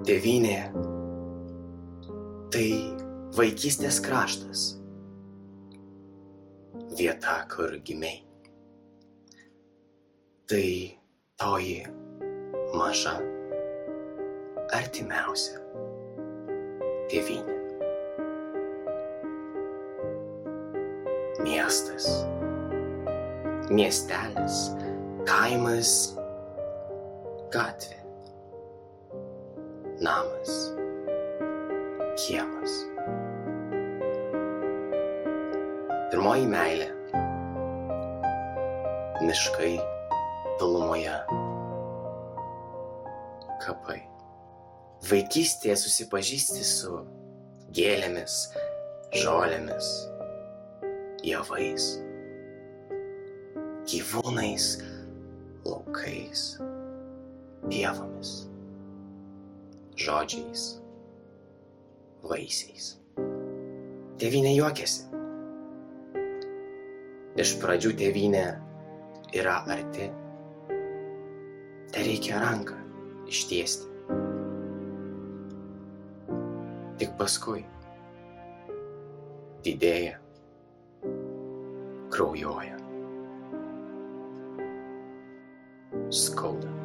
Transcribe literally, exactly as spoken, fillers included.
Tėvynė tai vaikystės kraštas, vieta, kur gimei. Tai toji maža, artimiausia tėvynė. Miestas, miestelis, kaimas, gatvė, namas, kiemas. Pirmoji meilė, miškai tolumoje, kapai. Vaikystėje susipažįsti su gėlėmis, žolėmis, javais, gyvūnais, laukais, pievomis, žodžiais, vaisiais. Tėvynė juokiasi. Iš pradžių tėvynė yra arti, tereikia ranką ištiesti. Tik paskui didėja, kraujuoja, skauda.